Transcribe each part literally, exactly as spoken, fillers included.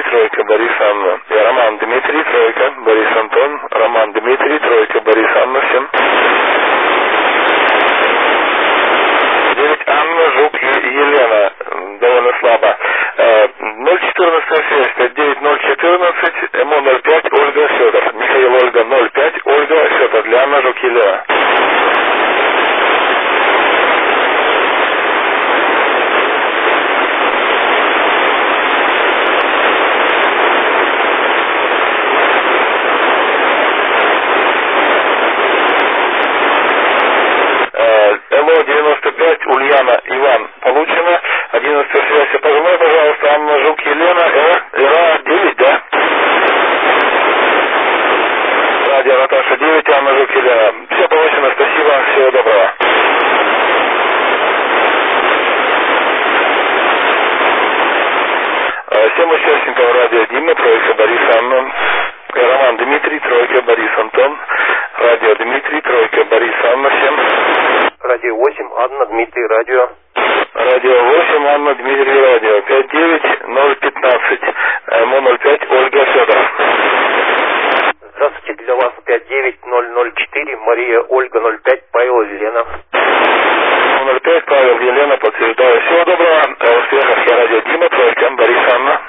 тройка, Борис, Анна. Я Роман, Дмитрий, тройка, Борис, Антон. Роман, Дмитрий, тройка, Борис, Анна, всем. девять, Анна, Жук и Елена. Довольно слабо. ноль четырнадцать связь, пять девять ноль четырнадцать, МО ноль пять, Ольга, Федор. Михаил, Ольга, ноль пять, Ольга, Федор. Для Анна, Жук, Елена. девяносто пять, Ульяна, Иван, получено. одиннадцатая связь, позвони, пожалуйста, Анна, Жук, Елена, Ира, девять, да? Радио Наташа, девять, Анна, Жук, Елена. Все получено, спасибо, всего доброго. Всем участникам радио Дима, тройка, Борис, Анна. Роман, Дмитрий, тройка, Борис, Антон. Радио Дмитрий, тройка, Борис, Анна, всем. Радио восемь, Анна, Дмитрий, радио. Радио восемь, Анна, Дмитрий, радио. пять девять ноль пятнадцать, МО ноль пять, Ольга, Федор. Здравствуйте, для вас пять девять ноль ноль четыре, Мария, Ольга, ноль пять, Павел, Елена. ноль пять, Павел, Елена, подтверждаю. Всего доброго, успехов. Я радио Дима, тройка, Борис, Анна.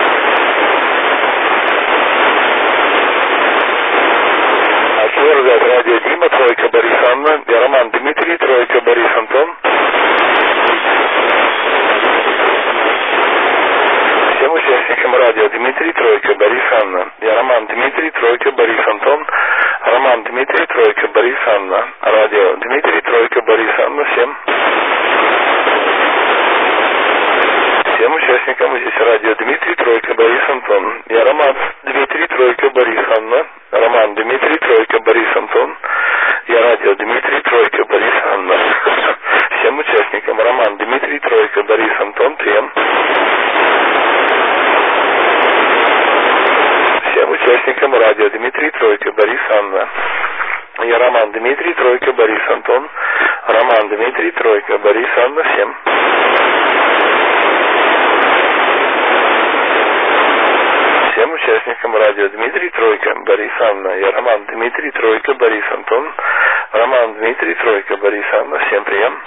Отвергает радио Дима, тройка, Борис, Анна. Я Роман, Дмитрий, тройка, Борис, Антон. Всем участникам радио Дмитрий, тройка, Борис, Анна. Я Роман, Дмитрий, тройка, Борис, Антон. Роман, Дмитрий, тройка, Борис, Анна. Радио Дмитрий, тройка, Борис, Анна, всем. Всем участникам здесь радио Дмитрий, тройка, Борис, Антон. Я Роман, Дмитрий, тройка, Борис, Анна. Роман, Дмитрий, тройка, Борис, Антон. Я радио Дмитрий, тройка, Борис, Анна. Всем участникам Роман, Дмитрий, тройка, Борис, Антон, прием. Всем участникам радио Дмитрий, тройка, Борис, Анна. Я Роман, Дмитрий, тройка, Борис, Антон. Роман, Дмитрий, тройка, Борис, Анна, всем. Всем участникам радио Дмитрий, тройка, Борис, Анна. Я Роман, Дмитрий, тройка, Борис, Антон. Роман, Дмитрий, тройка, Борис, Анна, всем прием.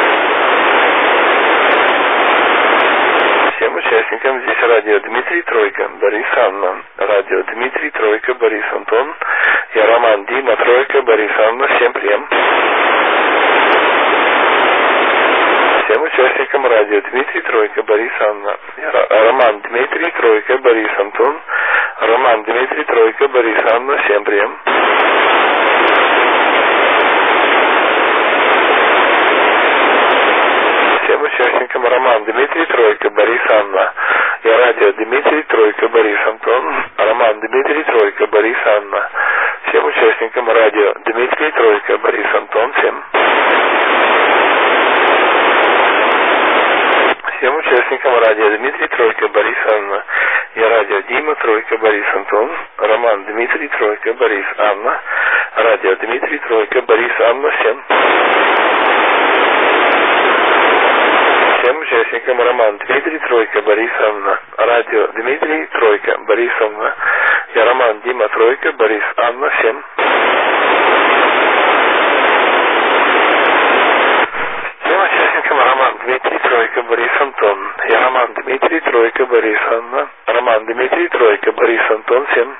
Всем участникам здесь радио Дмитрий, тройка, Борис, Анна. Радио Дмитрий, тройка, Борис, Антон. Я Роман, Дима, тройка, Борис, Анна, всем прием. Всем участникам радио Дмитрий, тройка, Борис, Анна. Я Роман, Дмитрий, тройка, Борис, Антон. Роман, Дмитрий, тройка, Борис, Анна, всем прием. Всем участникам Роман, Дмитрий, тройка, Борис, Анна. Я радио Дмитрий, тройка, Борис, Антон. Роман, Дмитрий, тройка, Борис, Анна. Всем участникам радио Дмитрий, тройка, Борис, Антон, всем. Всем участникам радио Дмитрий, тройка, Борис, Анна. Я радио Дима, тройка, Борис, Антон. Роман, Дмитрий, тройка, Борис, Анна. Радио Дмитрий, тройка, Борис, Анна, всем. Всем участникам Роман, Дмитрий, тройка, Борис, Анна. Радио Дмитрий, тройка, Борис, Анна. Я Роман, Дима, тройка, Борис, Анна, всем. Всем участникам Роман, Дмитрий, тройка, Борис, Антон. Я Роман, Дмитрий, тройка, Борис, Анна. Роман, Дмитрий, тройка, Борис, Антон, всем.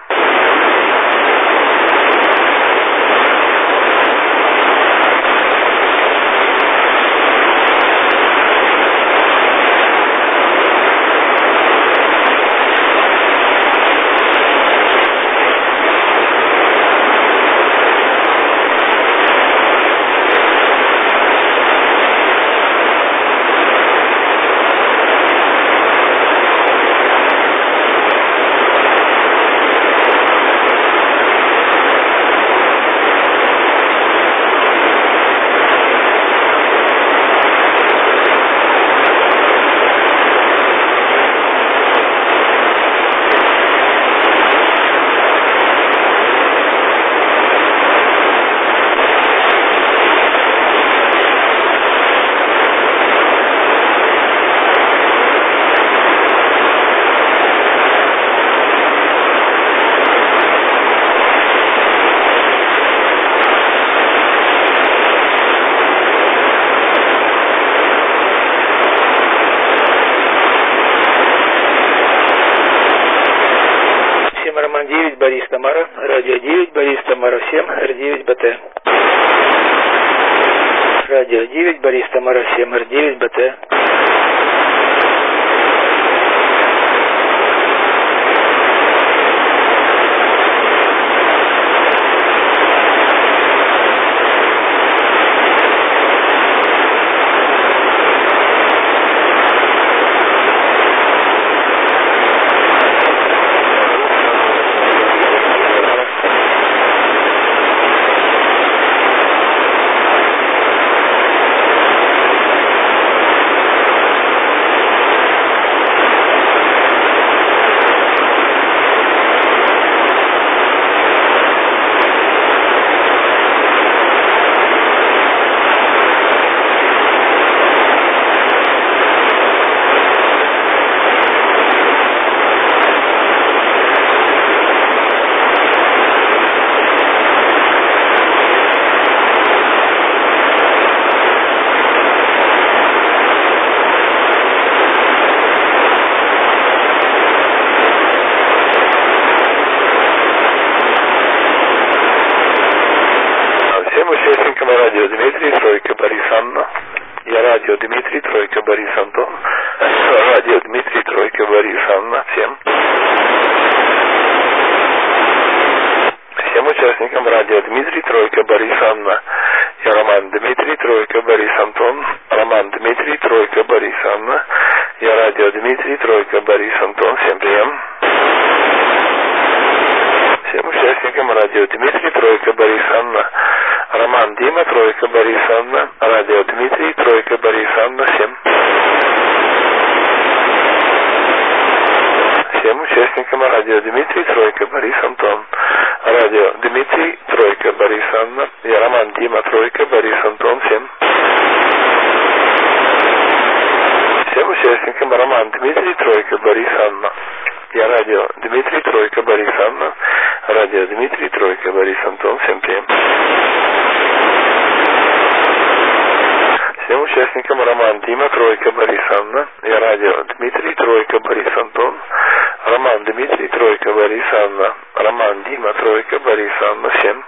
Борис Тамара, радио девять, Борис Тамара всем, эр девять бэ тэ. Радио девять, Борис Тамара всем, эр девять бэ тэ. Радио Дмитрий, тройка Борис Анна. Я радио Дмитрий, тройка Борис Антон. Радио Дмитрий, тройка Борис Анна. Всем. Всем участникам радио Дмитрий, тройка Борис Анна. Я Роман Дмитрий, тройка Борис Антон. Роман Дмитрий, тройка Борис Анна. Я радио Дмитрий, тройка Борис Антон. Всем прием. Всем участникам радио Дмитрий, тройка Борис Анна. Роман Дима, тройка Борис Анна. Радио Дмитрий, тройка Борис Анна. Всем. Всем участникам радио Дмитрий, тройка Борис Антон. Радио Дмитрий, тройка Борис Анна. Я Роман Дима, тройка Борис Антон. Всем. Всем участникам Роман Дмитрий, тройка Борис Анна. Я радио Дмитрий, тройка Борис Анна. Радио Дмитрий, тройка Борис Антон. Всем прием. Всем участникам Роман Дима, тройка Борис Анна. Я радио Дмитрий, тройка Борис Антон. Роман Дмитрий, тройка Борис Анна. Роман Дима, тройка Борис Анна. Всем.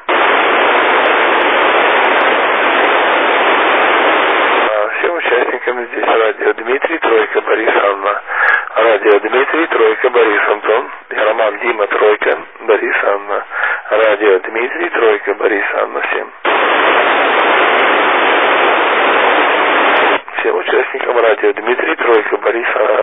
Всем участникам здесь радио Дмитрий, тройка Борис Анна. Радио Дмитрий, тройка Борис Антон. Я Роман Дима, тройка Борис Анна. Радио Дмитрий, тройка Борис Анна. Всем. Всем участникам радио Дмитрий, тройка Борис Анна.